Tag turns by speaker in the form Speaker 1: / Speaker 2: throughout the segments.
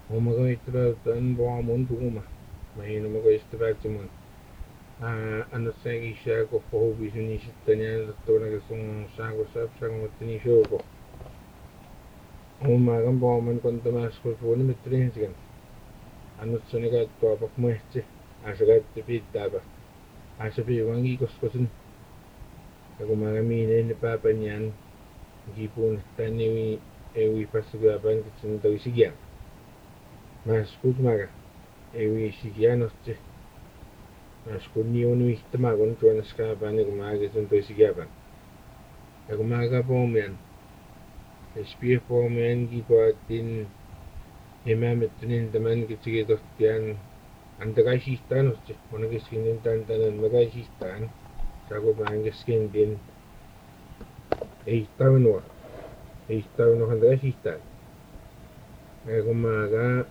Speaker 1: Omaga itratan boamun tuguma. Mahina maga istratimun. Anasagi shago for bisuni sitanya tona gasung shago sap shago matini shogo. Omaga boamun kontamas kulfuni mitrin sigan. Anusuniga tuapak muhti. Asagat tipitaba. Asapi wangi koskosun. Ako mga mine ni Papa niyan. Gipon taniwi ewi pasagaban kitsin daw isigyan. Mas kutmaga. Ewi isigyan osti. Mas kunniun wihtamagon tuan skaban ni kumaga kitsin daw isigyaban. Ako maga po miyan. Espir po miyan gipatin imamit tunin taman kitsigit ostiyan. Antakay sistan osti. Muna kiskinin tantanan magay sistan. Sago maangaskin din. Tahun antakay sistan. Ako maga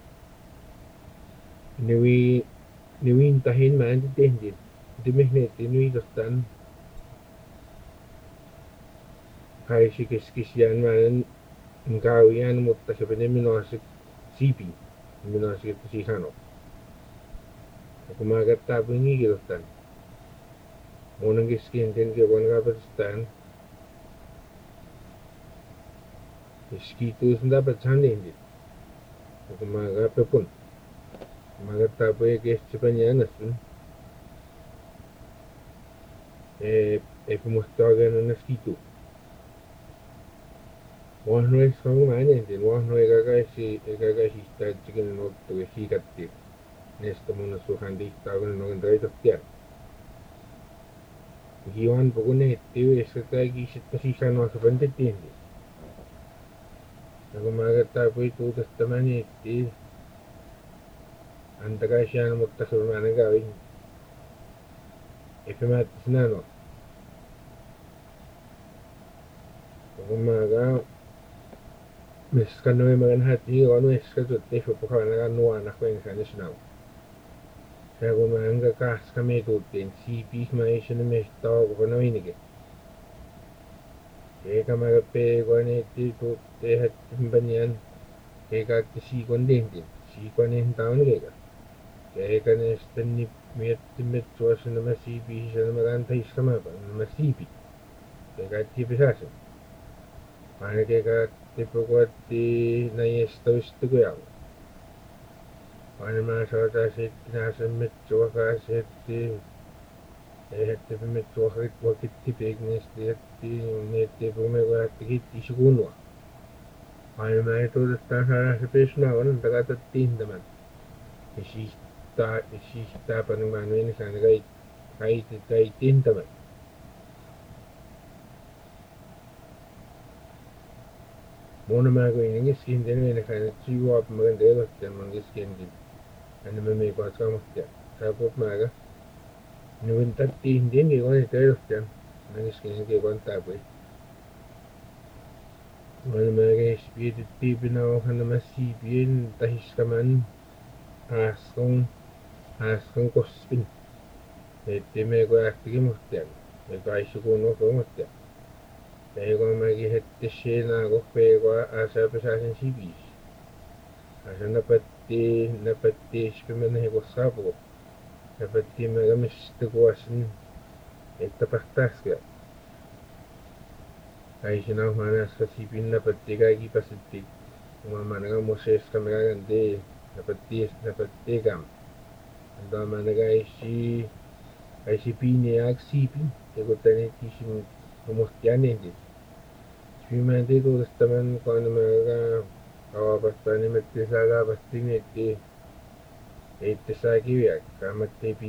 Speaker 1: niwin tahin man titendin. Dimehnet niwi dostan. Kai si kiskisyan man ngkawian mutta sabi minasik sipi. Minasik ito si Hano. Ako maga tapo ngi dostan. Unang kiskin din kaya kapastan. Iskitu dapat sandin din. Ako maga pepun. Maga tapo ya sepanjang nasun. Pumustagan na skitu. Wahno es kong manen din. Wahno egagashi stad chicken no to hikatti. Nesta muna suhandi tagon no ndai toktian. Giwan pokone tiu esatagi sitasisan no sabandettin. Ako maga tapo itu testamani ti antakasyan muktasurman gawin. Efemat sinano. Ako maga meskan no magan hati ono eskato tefo pokana no anak ko en kanisnaw. Ako maga kas kami tutin sipi maisha na mestaw ko no inige. Eka maga pe ko ne ti to te hat banyan. Eka ti si kon din. Si kon en taon kega. Eka ne stanni met tuwas na masipi siya na maganta iskama pa na masipi. Eka ti pisasin. Paano kaya tipo ko ti naiestaw isto ko yaw. Paano masota si tinasan metso kasi ti ti metso wakit tipig nesti ti neti pumego at kit isukunwa. Paano maito dastan sana sa peso na ako nang tagatatin naman. Isista pa ng manuin sana kahit tintaman. Muna mago inangiskin din na kana chiwa pa maganda ito at mangiskin din. Ano may kwa sa mutya. Tapos maga nuwintat din hindi ko na ito at mangiskin kay kwa tapoy. Ano maga espiritu tipin ako na masipin tahis ka man askong kospin. Ito may kwa akti mutya. May kwa isukuno ko mutya. Kaya ko magihette siya na ako kaya ko asa pa sa akin sibis. Asa napati ispiman na ko sapo. Napati magamista ko asin tapastas ka. Kaya siya na manas ka sipin napati kagi pasitik. Umama nga moses ka magagandi napati kam. Ando managa ay si piniyag sipin. Kaya ko tanit isin kumustiyan din. Sipimante ito taman ko ano mga kawapastan ni mattisaga pasting iti sa kiwiyak kamat tepi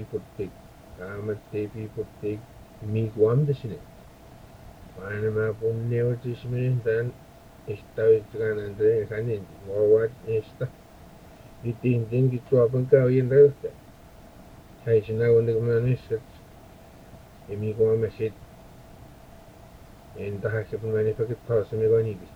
Speaker 1: putik miguam desine. Paano mga punnew iti simirintan istawit ka nandre kanin wawat ista itintin gitu apang kawin rin ito. Hay sinawon na kumanisat miguam masit entah siapa mana pakai tahu semua ni.